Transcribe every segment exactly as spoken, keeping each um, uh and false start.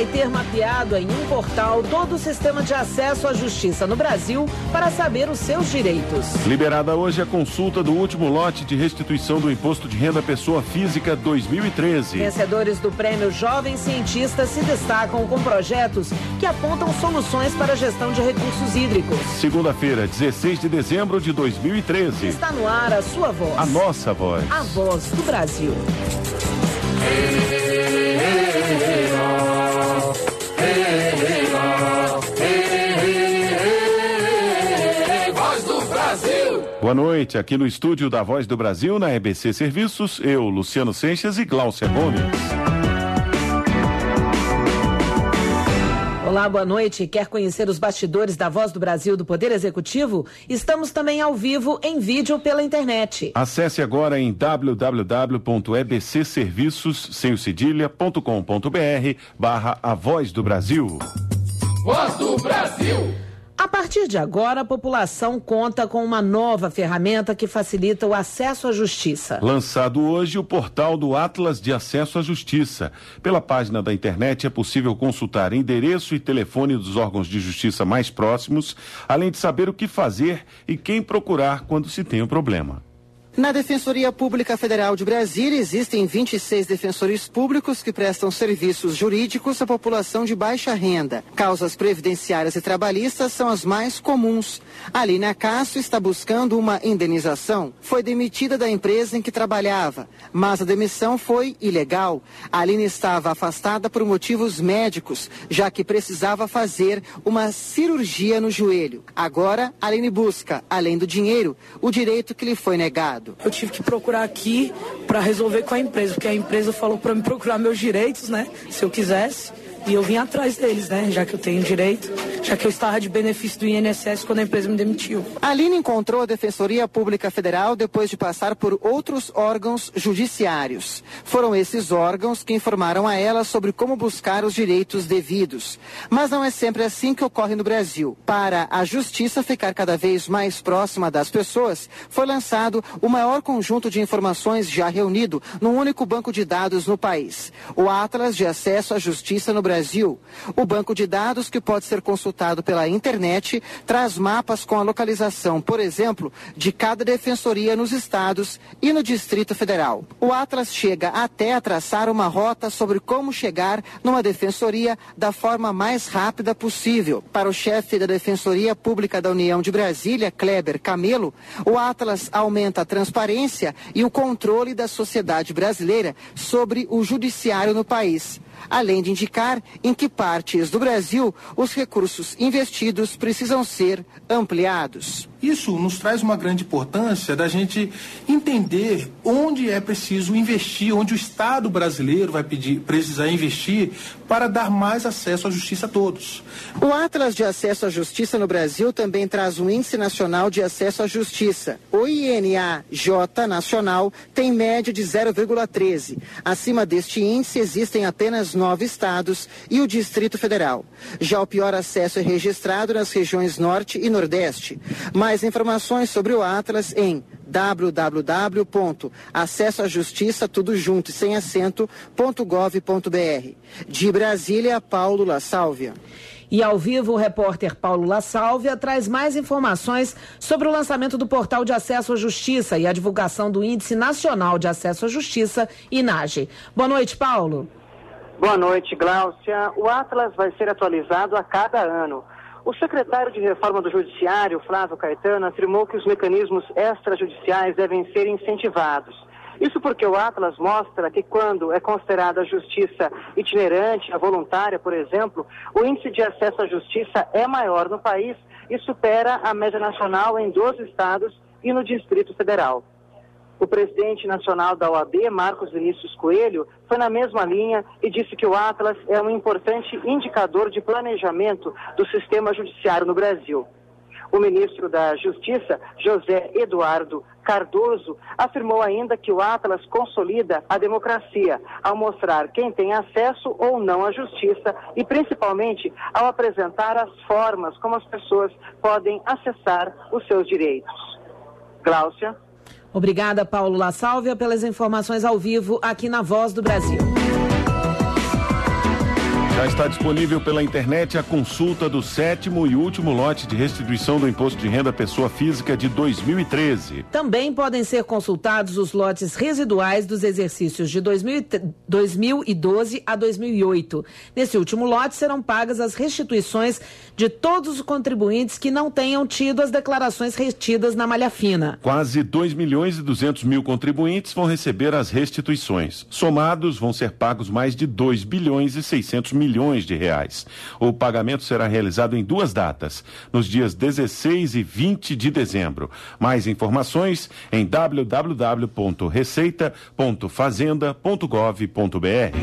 vai ter mapeado em um portal todo o sistema de acesso à justiça no Brasil para saber os seus direitos. Liberada hoje a consulta do último lote de restituição do Imposto de Renda Pessoa Física dois mil e treze. Vencedores do Prêmio Jovem Cientista se destacam com projetos que apontam soluções para a gestão de recursos hídricos. Segunda-feira, dezesseis de dezembro de dois mil e treze. Está no ar a sua voz. A nossa voz. A voz do Brasil. Voz do Brasil. Boa noite, aqui no estúdio da Voz do Brasil, na E B C Serviços, eu, Luciano Seixas e Gláucia Gomes. Olá, boa noite. Quer conhecer os bastidores da Voz do Brasil do Poder Executivo? Estamos também ao vivo em vídeo pela internet. Acesse agora em w w w ponto e b c serviços sem o cedilha ponto com ponto b r barra a Voz do Brasil. Voz do Brasil. A partir de agora, a população conta com uma nova ferramenta que facilita o acesso à justiça. Lançado hoje o portal do Atlas de Acesso à Justiça. Pela página da internet é possível consultar endereço e telefone dos órgãos de justiça mais próximos, além de saber o que fazer e quem procurar quando se tem um problema. Na Defensoria Pública Federal de Brasília, existem vinte e seis defensores públicos que prestam serviços jurídicos à população de baixa renda. Causas previdenciárias e trabalhistas são as mais comuns. Aline Acácio está buscando uma indenização. Foi demitida da empresa em que trabalhava, mas a demissão foi ilegal. Aline estava afastada por motivos médicos, já que precisava fazer uma cirurgia no joelho. Agora, Aline busca, além do dinheiro, o direito que lhe foi negado. Eu tive que procurar aqui para resolver com a empresa, porque a empresa falou para me procurar meus direitos, né? Se eu quisesse. E eu vim atrás deles, né? Já que eu tenho direito, já que eu estava de benefício do I N S S quando a empresa me demitiu. Aline encontrou a Defensoria Pública Federal depois de passar por outros órgãos judiciários. Foram esses órgãos que informaram a ela sobre como buscar os direitos devidos. Mas não é sempre assim que ocorre no Brasil. Para a justiça ficar cada vez mais próxima das pessoas, foi lançado o maior conjunto de informações já reunido num único banco de dados no país. O Atlas de Acesso à Justiça no Brasil. Brasil. O banco de dados, que pode ser consultado pela internet, traz mapas com a localização, por exemplo, de cada defensoria nos estados e no Distrito Federal. O Atlas chega até a traçar uma rota sobre como chegar numa defensoria da forma mais rápida possível. Para o chefe da Defensoria Pública da União de Brasília, Kleber Camelo, o Atlas aumenta a transparência e o controle da sociedade brasileira sobre o judiciário no país, além de indicar em que partes do Brasil os recursos investidos precisam ser ampliados. Isso nos traz uma grande importância da gente entender onde é preciso investir, onde o Estado brasileiro vai pedir, precisar investir para dar mais acesso à justiça a todos. O Atlas de Acesso à Justiça no Brasil também traz um Índice Nacional de Acesso à Justiça. O I N A J Nacional tem média de zero vírgula treze. Acima deste índice existem apenas nove estados e o Distrito Federal. Já o pior acesso é registrado nas regiões Norte e Nordeste. Mais informações sobre o Atlas em w w w ponto acesso à justiça tudo junto e sem acento ponto gov ponto b r. De Brasília, Paulo La Sálvia. E ao vivo, o repórter Paulo La Sálvia traz mais informações sobre o lançamento do Portal de Acesso à Justiça e a divulgação do Índice Nacional de Acesso à Justiça, INAGE. Boa noite, Paulo. Boa noite, Gláucia. O Atlas vai ser atualizado a cada ano. O secretário de Reforma do Judiciário, Flávio Caetano, afirmou que os mecanismos extrajudiciais devem ser incentivados. Isso porque o Atlas mostra que quando é considerada a justiça itinerante, a voluntária, por exemplo, o índice de acesso à justiça é maior no país e supera a média nacional em doze estados e no Distrito Federal. O presidente nacional da O A B, Marcos Vinícius Coelho, foi na mesma linha e disse que o Atlas é um importante indicador de planejamento do sistema judiciário no Brasil. O ministro da Justiça, José Eduardo Cardoso, afirmou ainda que o Atlas consolida a democracia, ao mostrar quem tem acesso ou não à justiça e, principalmente, ao apresentar as formas como as pessoas podem acessar os seus direitos. Gláucia. Obrigada, Paulo La Sálvia, pelas informações ao vivo aqui na Voz do Brasil. Já está disponível pela internet a consulta do sétimo e último lote de restituição do Imposto de Renda à Pessoa Física de dois mil e treze. Também podem ser consultados os lotes residuais dos exercícios de dois mil e doze a dois mil e oito. Nesse último lote serão pagas as restituições de todos os contribuintes que não tenham tido as declarações retidas na malha fina. Quase dois milhões e duzentos mil contribuintes vão receber as restituições. Somados, vão ser pagos mais de dois bilhões e seiscentos milhões de reais. O pagamento será realizado em duas datas, nos dias dezesseis e vinte de dezembro. Mais informações em w w w ponto receita ponto fazenda ponto gov ponto b r.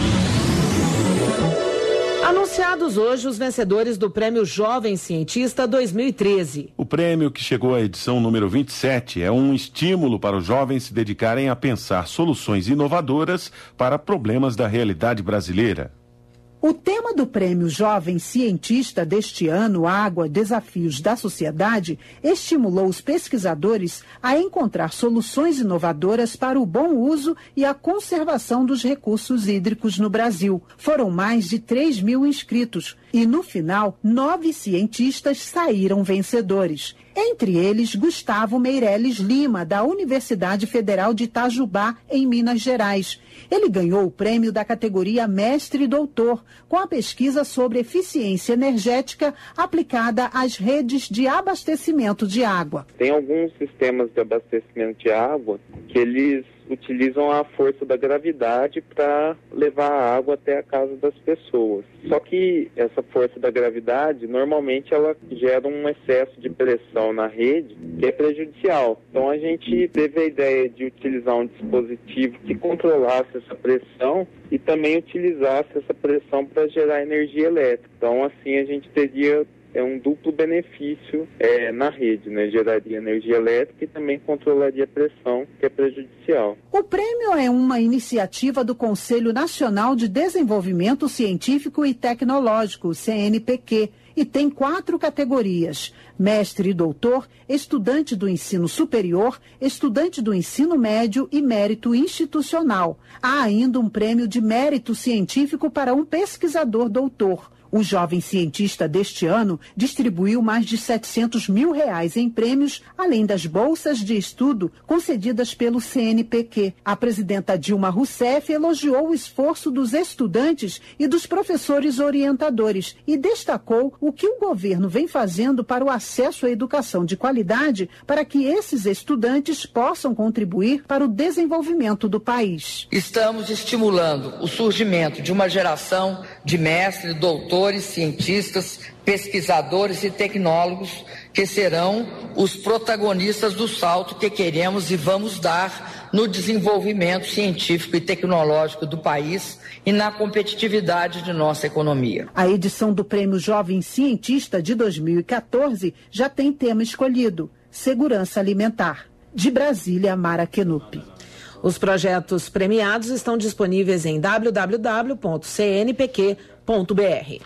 Anunciados hoje os vencedores do Prêmio Jovem Cientista dois mil e treze. O prêmio, que chegou à edição número vinte e sete, é um estímulo para os jovens se dedicarem a pensar soluções inovadoras para problemas da realidade brasileira. O tema do Prêmio Jovem Cientista deste ano, Água, Desafios da Sociedade, estimulou os pesquisadores a encontrar soluções inovadoras para o bom uso e a conservação dos recursos hídricos no Brasil. Foram mais de três mil inscritos e, no final, nove cientistas saíram vencedores. Entre eles, Gustavo Meireles Lima, da Universidade Federal de Itajubá, em Minas Gerais. Ele ganhou o prêmio da categoria Mestre e Doutor, com a pesquisa sobre eficiência energética aplicada às redes de abastecimento de água. Tem alguns sistemas de abastecimento de água que eles utilizam a força da gravidade para levar a água até a casa das pessoas. Só que essa força da gravidade, normalmente, ela gera um excesso de pressão na rede que é prejudicial. Então a gente teve a ideia de utilizar um dispositivo que controlasse essa pressão e também utilizasse essa pressão para gerar energia elétrica. Então assim a gente teria é um duplo benefício é, na rede, né? Geraria energia elétrica e também controlaria a pressão, que é prejudicial. O prêmio é uma iniciativa do Conselho Nacional de Desenvolvimento Científico e Tecnológico, C N P Q, e tem quatro categorias: mestre e doutor, estudante do ensino superior, estudante do ensino médio e mérito institucional. Há ainda um prêmio de mérito científico para um pesquisador doutor. O jovem cientista deste ano distribuiu mais de setecentos mil reais em prêmios, além das bolsas de estudo concedidas pelo C N P Q. A presidenta Dilma Rousseff elogiou o esforço dos estudantes e dos professores orientadores e destacou o que o governo vem fazendo para o acesso à educação de qualidade para que esses estudantes possam contribuir para o desenvolvimento do país. Estamos estimulando o surgimento de uma geração de mestres, doutores, cientistas, pesquisadores e tecnólogos que serão os protagonistas do salto que queremos e vamos dar no desenvolvimento científico e tecnológico do país e na competitividade de nossa economia. A edição do Prêmio Jovem Cientista de dois mil e quatorze já tem tema escolhido: segurança alimentar. De Brasília, Mara Kenup. Os projetos premiados estão disponíveis em w w w ponto c n p q ponto b r.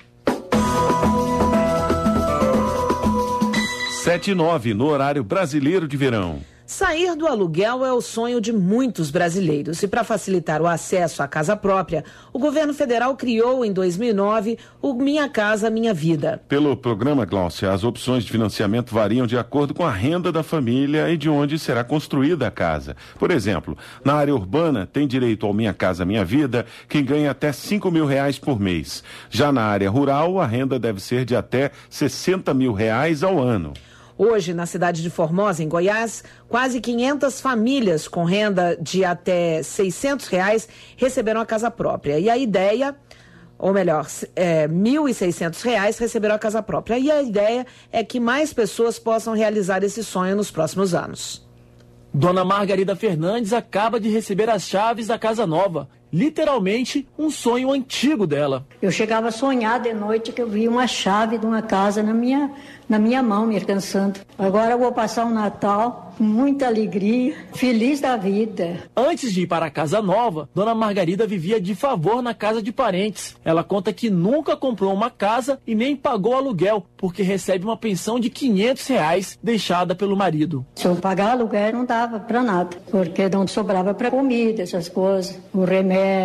sete e nove no horário brasileiro de verão. Sair do aluguel é o sonho de muitos brasileiros e, para facilitar o acesso à casa própria, o governo federal criou em dois mil e nove o Minha Casa Minha Vida. Pelo programa, Gláucia, as opções de financiamento variam de acordo com a renda da família e de onde será construída a casa. Por exemplo, na área urbana tem direito ao Minha Casa Minha Vida quem ganha até cinco mil reais por mês. Já na área rural, a renda deve ser de até sessenta mil reais ao ano. Hoje, na cidade de Formosa, em Goiás, quase quinhentas famílias com renda de até seiscentos reais receberam a casa própria. E a ideia, ou melhor, é, mil e seiscentos reais receberam a casa própria. E a ideia é que mais pessoas possam realizar esse sonho nos próximos anos. Dona Margarida Fernandes acaba de receber as chaves da casa nova. Literalmente um sonho antigo dela. Eu chegava a sonhar de noite que eu via uma chave de uma casa na minha, na minha mão me alcançando. Agora eu vou passar um Natal com muita alegria, feliz da vida. Antes de ir para a casa nova, Dona Margarida vivia de favor na casa de parentes. Ela conta que nunca comprou uma casa e nem pagou aluguel, porque recebe uma pensão de quinhentos reais deixada pelo marido. Se eu pagar aluguel não dava para nada, porque não sobrava para comida, essas coisas, o remédio.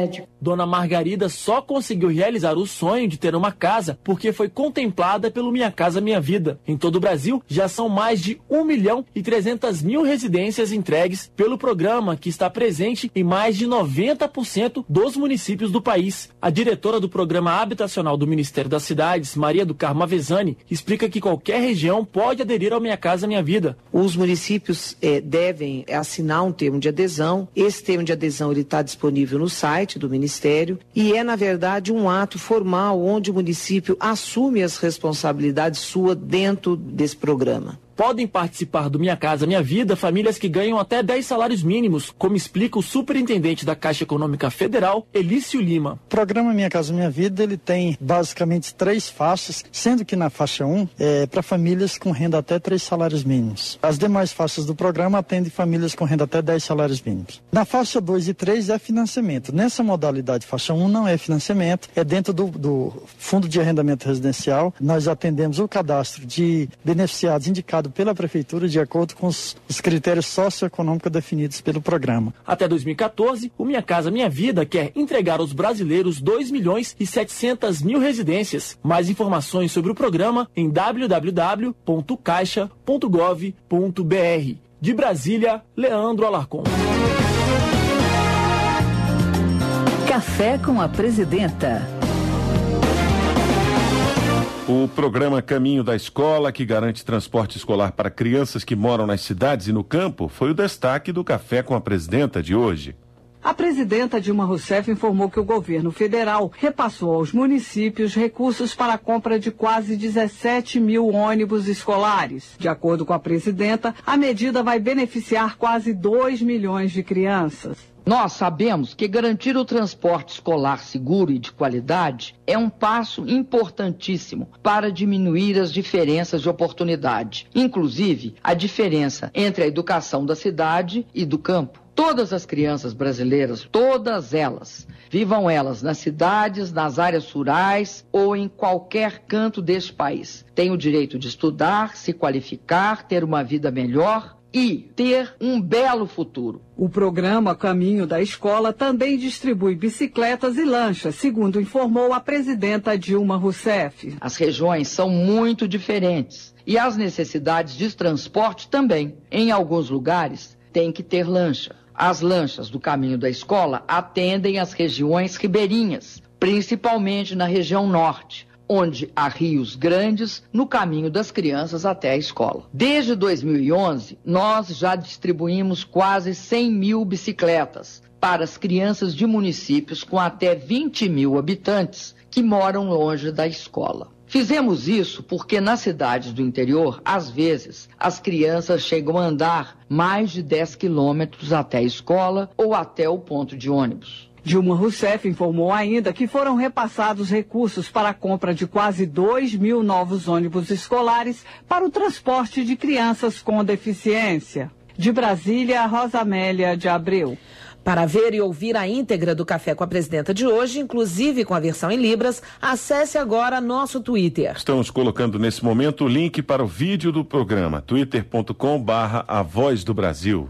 Dona Margarida só conseguiu realizar o sonho de ter uma casa porque foi contemplada pelo Minha Casa Minha Vida. Em todo o Brasil, já são mais de um milhão e trezentas mil residências entregues pelo programa, que está presente em mais de noventa por cento dos municípios do país. A diretora do Programa Habitacional do Ministério das Cidades, Maria do Carmo Avezzani, explica que qualquer região pode aderir ao Minha Casa Minha Vida. Os municípios eh, devem assinar um termo de adesão. Esse termo de adesão está disponível no site do Ministério e é, na verdade, um ato formal onde o município assume as responsabilidades suas dentro desse programa. Podem participar do Minha Casa Minha Vida famílias que ganham até dez salários mínimos, como explica o superintendente da Caixa Econômica Federal, Elício Lima. O programa Minha Casa Minha Vida, ele tem basicamente três faixas, sendo que na faixa um é para famílias com renda até três salários mínimos. As demais faixas do programa atendem famílias com renda até dez salários mínimos. Na faixa dois e três é financiamento. Nessa modalidade faixa um não é financiamento, é dentro do, do Fundo de Arrendamento Residencial. Nós atendemos o cadastro de beneficiados indicados pela Prefeitura de acordo com os, os critérios socioeconômicos definidos pelo programa. Até dois mil e quatorze, o Minha Casa Minha Vida quer entregar aos brasileiros dois milhões e setecentas mil residências. Mais informações sobre o programa em w w w ponto caixa ponto gov ponto b r. De Brasília, Leandro Alarcon. Café com a Presidenta. O programa Caminho da Escola, que garante transporte escolar para crianças que moram nas cidades e no campo, foi o destaque do Café com a Presidenta de hoje. A presidenta Dilma Rousseff informou que o governo federal repassou aos municípios recursos para a compra de quase dezessete mil ônibus escolares. De acordo com a presidenta, a medida vai beneficiar quase dois milhões de crianças. Nós sabemos que garantir o transporte escolar seguro e de qualidade é um passo importantíssimo para diminuir as diferenças de oportunidade, inclusive a diferença entre a educação da cidade e do campo. Todas as crianças brasileiras, todas elas, vivam elas nas cidades, nas áreas rurais ou em qualquer canto deste país, têm o direito de estudar, se qualificar, ter uma vida melhor e ter um belo futuro. O programa Caminho da Escola também distribui bicicletas e lanchas, segundo informou a presidenta Dilma Rousseff. As regiões são muito diferentes e as necessidades de transporte também. Em alguns lugares tem que ter lancha. As lanchas do Caminho da Escola atendem as regiões ribeirinhas, principalmente na região norte, onde há rios grandes no caminho das crianças até a escola. Desde dois mil e onze, nós já distribuímos quase cem mil bicicletas para as crianças de municípios com até vinte mil habitantes que moram longe da escola. Fizemos isso porque nas cidades do interior, às vezes, as crianças chegam a andar mais de dez quilômetros até a escola ou até o ponto de ônibus. Dilma Rousseff informou ainda que foram repassados recursos para a compra de quase dois mil novos ônibus escolares para o transporte de crianças com deficiência. De Brasília, Rosamélia de Abreu. Para ver e ouvir a íntegra do Café com a Presidenta de hoje, inclusive com a versão em Libras, acesse agora nosso Twitter. Estamos colocando nesse momento o link para o vídeo do programa, twitter ponto com barra a voz do Brasil.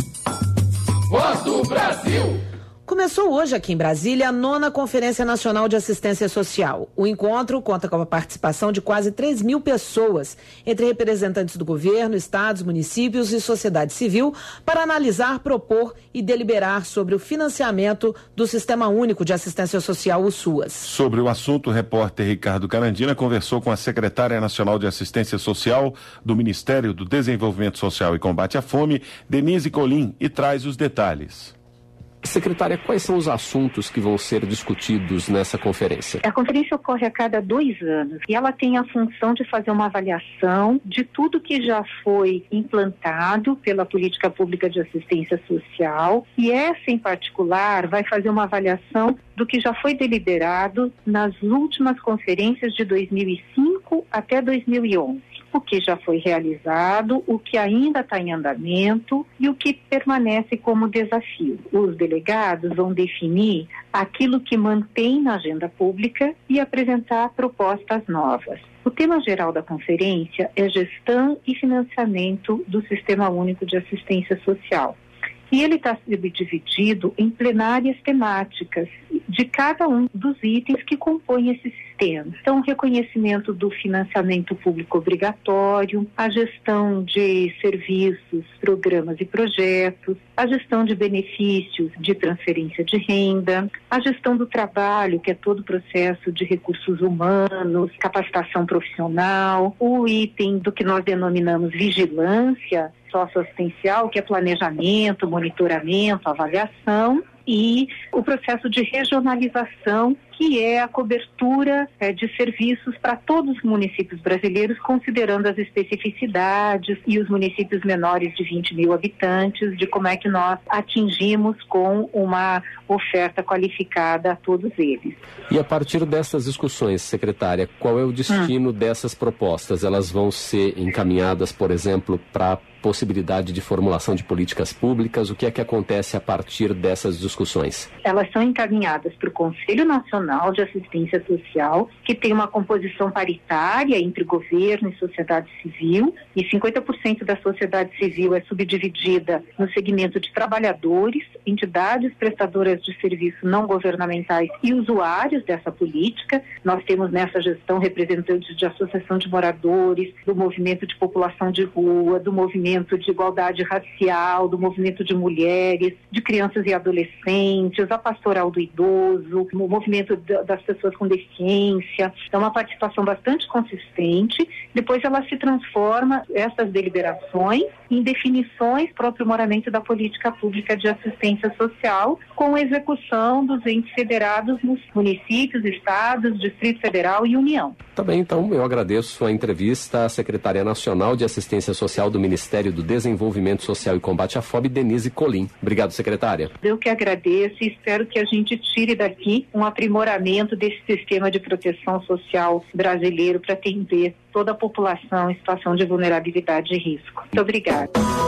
Voz do Brasil. Começou hoje aqui em Brasília a nona Conferência Nacional de Assistência Social. O encontro conta com a participação de quase três mil pessoas, entre representantes do governo, estados, municípios e sociedade civil, para analisar, propor e deliberar sobre o financiamento do Sistema Único de Assistência Social, o SUAS. Sobre o assunto, o repórter Ricardo Carandina conversou com a secretária nacional de Assistência Social do Ministério do Desenvolvimento Social e Combate à Fome, Denise Colim, e traz os detalhes. Secretária, quais são os assuntos que vão ser discutidos nessa conferência? A conferência ocorre a cada dois anos e ela tem a função de fazer uma avaliação de tudo que já foi implantado pela política pública de assistência social, e essa em particular vai fazer uma avaliação do que já foi deliberado nas últimas conferências de dois mil e cinco até dois mil e onze. O que já foi realizado, o que ainda está em andamento e o que permanece como desafio. Os delegados vão definir aquilo que mantém na agenda pública e apresentar propostas novas. O tema geral da conferência é gestão e financiamento do Sistema Único de Assistência Social. E ele está subdividido em plenárias temáticas de cada um dos itens que compõem esse sistema. Então, o reconhecimento do financiamento público obrigatório, a gestão de serviços, programas e projetos, a gestão de benefícios de transferência de renda, a gestão do trabalho, que é todo o processo de recursos humanos, capacitação profissional, o item do que nós denominamos vigilância socioassistencial, que é planejamento, monitoramento, avaliação, e o processo de regionalização, que é a cobertura é, de serviços para todos os municípios brasileiros, considerando as especificidades e os municípios menores de vinte mil habitantes, de como é que nós atingimos com uma oferta qualificada a todos eles. E a partir dessas discussões, secretária, qual é o destino hum. dessas propostas? Elas vão ser encaminhadas, por exemplo, para a possibilidade de formulação de políticas públicas? O que é que acontece a partir dessas discussões? Elas são encaminhadas para o Conselho Nacional de Assistência Social, que tem uma composição paritária entre governo e sociedade civil, e cinquenta por cento da sociedade civil é subdividida no segmento de trabalhadores, entidades prestadoras de serviços não governamentais e usuários dessa política. Nós temos nessa gestão representantes de associação de moradores, do movimento de população de rua, do movimento de igualdade racial, do movimento de mulheres, de crianças e adolescentes, a pastoral do idoso, o movimento das pessoas com deficiência. É uma participação bastante consistente. Depois ela se transforma, essas deliberações, em definições para o aprimoramento da política pública de assistência social, com a execução dos entes federados nos municípios, estados, Distrito Federal e União. Tá bem, então eu agradeço a entrevista à Secretária Nacional de Assistência Social do Ministério do Desenvolvimento Social e Combate à Fome, Denise Colim. Obrigado, secretária. Eu que agradeço e espero que a gente tire daqui um aprimoramento desse sistema de proteção social brasileiro para atender toda a população em situação de vulnerabilidade e risco. Muito obrigada.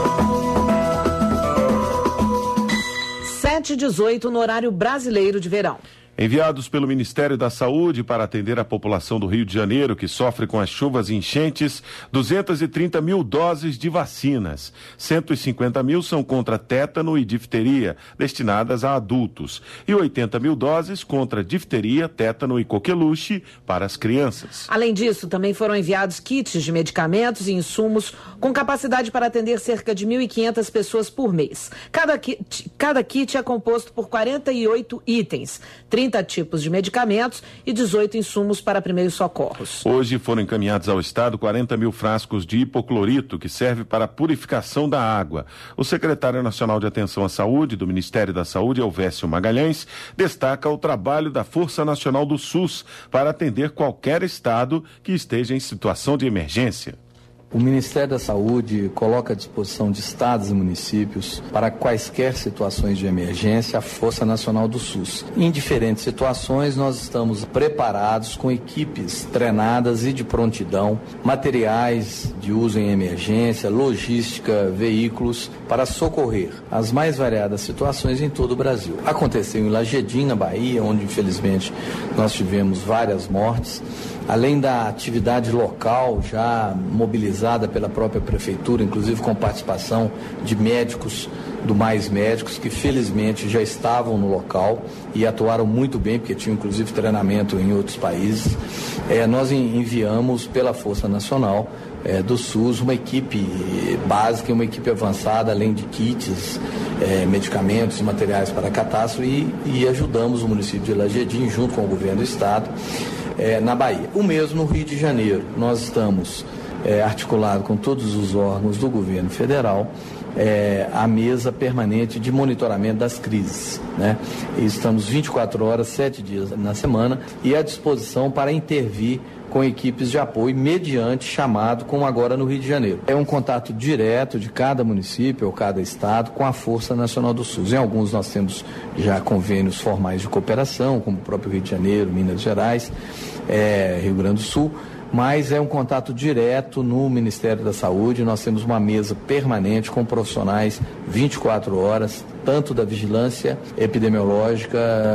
sete e dezoito no horário brasileiro de verão. Enviados pelo Ministério da Saúde para atender a população do Rio de Janeiro, que sofre com as chuvas e enchentes, duzentas e trinta mil doses de vacinas. cento e cinquenta mil são contra tétano e difteria, destinadas a adultos. E oitenta mil doses contra difteria, tétano e coqueluche para as crianças. Além disso, também foram enviados kits de medicamentos e insumos com capacidade para atender cerca de mil e quinhentas pessoas por mês. Cada kit, cada kit é composto por quarenta e oito itens, trinta tipos de medicamentos e dezoito insumos para primeiros socorros. Hoje foram encaminhados ao Estado quarenta mil frascos de hipoclorito, que serve para a purificação da água. O secretário nacional de Atenção à Saúde do Ministério da Saúde, Elvésio Magalhães, destaca o trabalho da Força Nacional do SUS para atender qualquer estado que esteja em situação de emergência. O Ministério da Saúde coloca à disposição de estados e municípios, para quaisquer situações de emergência, a Força Nacional do SUS. Em diferentes situações, nós estamos preparados com equipes treinadas e de prontidão, materiais de uso em emergência, logística, veículos, para socorrer as mais variadas situações em todo o Brasil. Aconteceu em Lajedim, na Bahia, onde infelizmente nós tivemos várias mortes. Além da atividade local já mobilizada pela própria prefeitura, inclusive com participação de médicos do Mais Médicos, que felizmente já estavam no local e atuaram muito bem, porque tinham inclusive treinamento em outros países, é, nós enviamos pela Força Nacional é, do SUS uma equipe básica e uma equipe avançada, além de kits, é, medicamentos e materiais para catástrofe, e, e ajudamos o município de Lajedim, junto com o governo do estado, É, na Bahia. O mesmo no Rio de Janeiro. Nós estamos é, articulados com todos os órgãos do governo federal, é, a mesa permanente de monitoramento das crises, né? E estamos vinte e quatro horas, sete dias na semana, e à disposição para intervir com equipes de apoio mediante chamado, como agora no Rio de Janeiro. É um contato direto de cada município ou cada estado com a Força Nacional do SUS. Em alguns nós temos já convênios formais de cooperação, como o próprio Rio de Janeiro, Minas Gerais, é, Rio Grande do Sul, mas é um contato direto no Ministério da Saúde. Nós temos uma mesa permanente com profissionais vinte e quatro horas, tanto da vigilância epidemiológica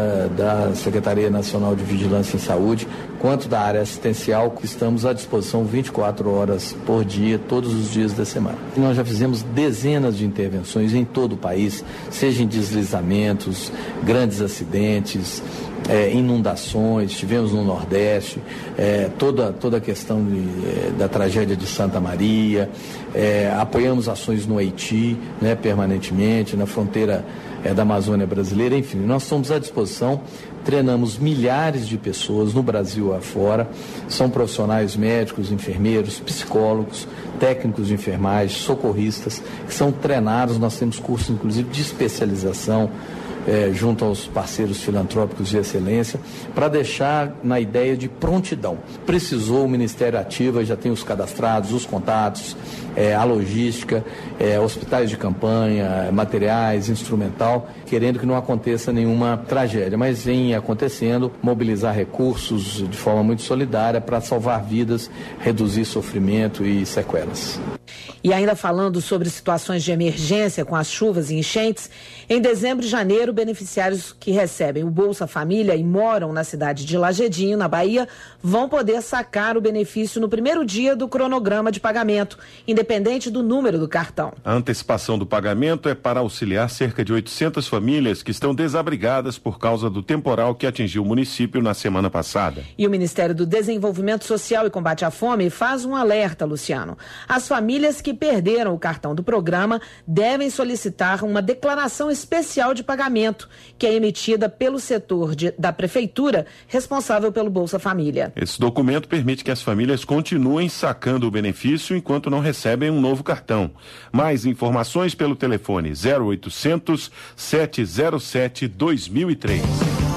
da Secretaria Nacional de Vigilância em Saúde, quanto da área assistencial, que estamos à disposição vinte e quatro horas por dia, todos os dias da semana. E nós já fizemos dezenas de intervenções em todo o país, seja em deslizamentos, grandes acidentes, É, inundações, tivemos no Nordeste, é, toda, toda a questão de, é, da tragédia de Santa Maria, é, apoiamos ações no Haiti, né, permanentemente, na fronteira é, da Amazônia brasileira, enfim, nós estamos à disposição, treinamos milhares de pessoas no Brasil e afora, são profissionais médicos, enfermeiros, psicólogos, técnicos de enfermagem, socorristas, que são treinados, nós temos cursos inclusive de especialização, É, junto aos parceiros filantrópicos de excelência, para deixar na ideia de prontidão. Precisou, o Ministério ativa, já tem os cadastrados, os contatos, é, a logística, é, hospitais de campanha, materiais, instrumental, querendo que não aconteça nenhuma tragédia, mas vem acontecendo, mobilizar recursos de forma muito solidária para salvar vidas, reduzir sofrimento e sequelas. E ainda falando sobre situações de emergência com as chuvas e enchentes, em dezembro e janeiro, beneficiários que recebem o Bolsa Família e moram na cidade de Lagedinho, na Bahia, vão poder sacar o benefício no primeiro dia do cronograma de pagamento, independente do número do cartão. A antecipação do pagamento é para auxiliar cerca de oitocentas famílias que estão desabrigadas por causa do temporal que atingiu o município na semana passada. E o Ministério do Desenvolvimento Social e Combate à Fome faz um alerta, Luciano. As famílias que perderam o cartão do programa devem solicitar uma declaração especial de pagamento, que é emitida pelo setor de, da Prefeitura responsável pelo Bolsa Família. Esse documento permite que as famílias continuem sacando o benefício enquanto não recebem um novo cartão. Mais informações pelo telefone zero oitocentos, sete zero sete, dois mil e três.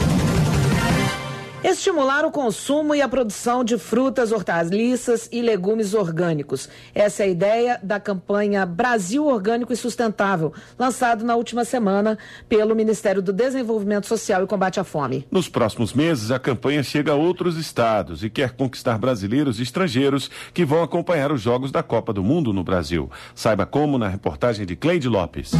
Estimular o consumo e a produção de frutas, hortaliças e legumes orgânicos. Essa é a ideia da campanha Brasil Orgânico e Sustentável, lançado na última semana pelo Ministério do Desenvolvimento Social e Combate à Fome. Nos próximos meses, a campanha chega a outros estados e quer conquistar brasileiros e estrangeiros que vão acompanhar os Jogos da Copa do Mundo no Brasil. Saiba como na reportagem de Cleide Lopes.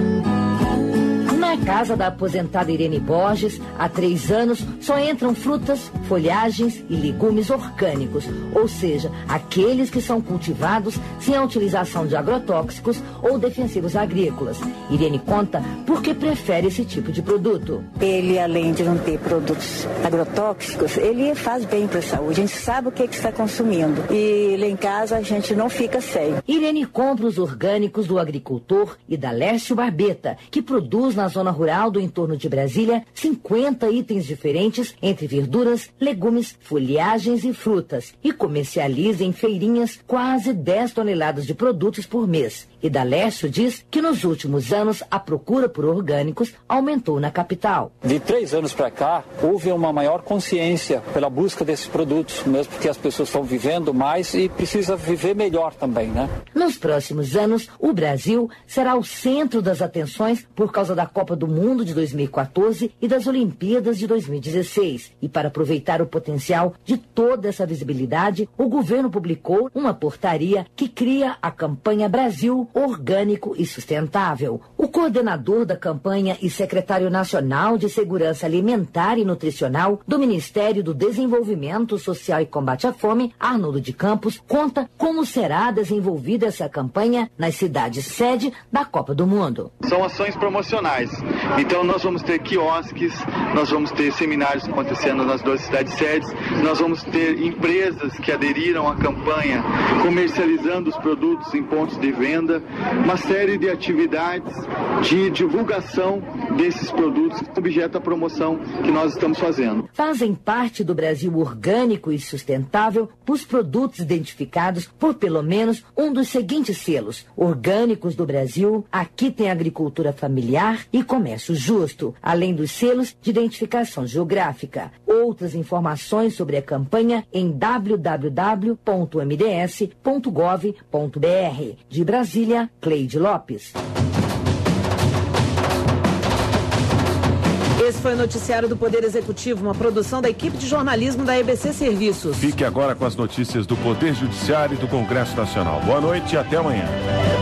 Na casa da aposentada Irene Borges, há três anos, só entram frutas, folhagens e legumes orgânicos, ou seja, aqueles que são cultivados sem a utilização de agrotóxicos ou defensivos agrícolas. Irene conta por que prefere esse tipo de produto. Ele, além de não ter produtos agrotóxicos, ele faz bem para a saúde. A gente sabe o que, que está consumindo e lá em casa a gente não fica sem. Irene compra os orgânicos do agricultor e da Lécio Barbeta, que produz na zona rural do entorno de Brasília cinquenta itens diferentes entre verduras, legumes, folhagens e frutas e comercializa em feirinhas quase dez toneladas de produtos por mês. E Dalécio diz que nos últimos anos a procura por orgânicos aumentou na capital. De três anos para cá, houve uma maior consciência pela busca desses produtos, mesmo porque as pessoas estão vivendo mais e precisa viver melhor também, né? Nos próximos anos, o Brasil será o centro das atenções por causa da Copa do Mundo de dois mil e quatorze e das Olimpíadas de dois mil e dezesseis. E para aproveitar o potencial de toda essa visibilidade, o governo publicou uma portaria que cria a campanha Brasil Orgânico e Sustentável. O coordenador da campanha e secretário nacional de Segurança Alimentar e Nutricional do Ministério do Desenvolvimento Social e Combate à Fome, Arnoldo de Campos, conta como será desenvolvida essa campanha nas cidades sede da Copa do Mundo. São ações promocionais. Então nós vamos ter quiosques, nós vamos ter seminários acontecendo nas duas cidades sedes, nós vamos ter empresas que aderiram à campanha comercializando os produtos em pontos de venda, uma série de atividades de divulgação desses produtos, objeto da promoção que nós estamos fazendo. Fazem parte do Brasil Orgânico e Sustentável os produtos identificados por pelo menos um dos seguintes selos: Orgânicos do Brasil, Aqui tem Agricultura Familiar e Comércio Justo, além dos selos de identificação geográfica. Outras informações sobre a campanha em w w w ponto m d s ponto gov ponto b r. De Brasília, Cleide Lopes. Esse foi o Noticiário do Poder Executivo, uma produção da equipe de jornalismo da E B C Serviços. Fique agora com as notícias do Poder Judiciário e do Congresso Nacional. Boa noite e até amanhã.